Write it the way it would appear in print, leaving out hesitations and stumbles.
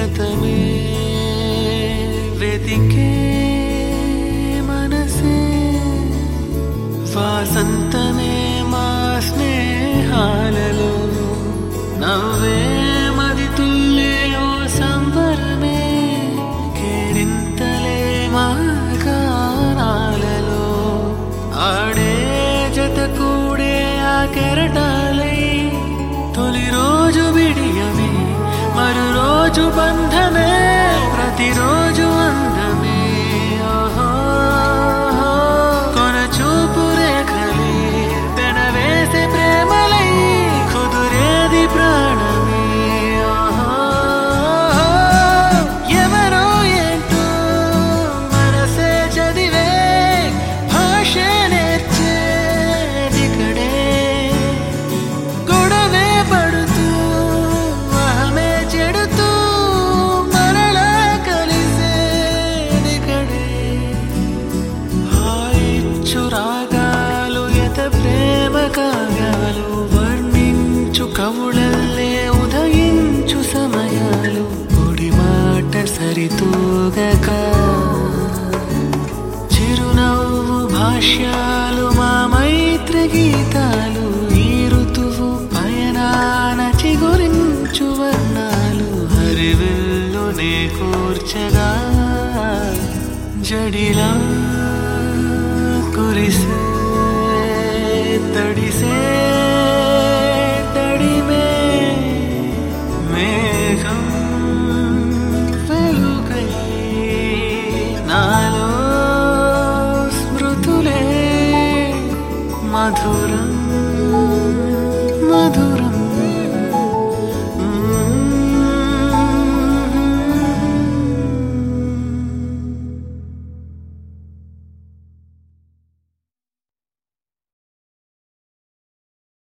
గతమే వెతికే మనసే వాసంతమే మా స్నేహాలలో నవ్వే మది తుల్లే ఓ సంబరమే కేరింతలే మా గానాలలో ఆడే జత కూడే ఆ కెరటాలై తొలి రోజు బిడియమే మరు రోజు బంధమే ప్రతిరోజు అందమే ఓహో కొన చూపు రేఖలే పెనవేసే ప్రేమలై కుదురేది ప్రాణమే ఓహో ఎవరో ఏంటో మనసే చదివే భాషే నేర్చేదికడే గొడవే పడుతూ అహమే చెడుతూ మరలా కలిసేదికడే హాయిచ్చు రాగాలు ఎత ప్రేమ కావ్యాలు వర్ణించు కవులల్లే ఉదయించు సమయాలు పొడి మాట సరితూగక చిరునవ్వు భాష్యాలు మా మైత్రి గీతాలు ఈ ఋతువు పయనాన చిగురించు వర్ణాలు హరివిల్లునే కూర్చగా జడిలా కురిసే తడిసే తడిమే మేఘం వెలుగై నాలో స్మృతులే మధురం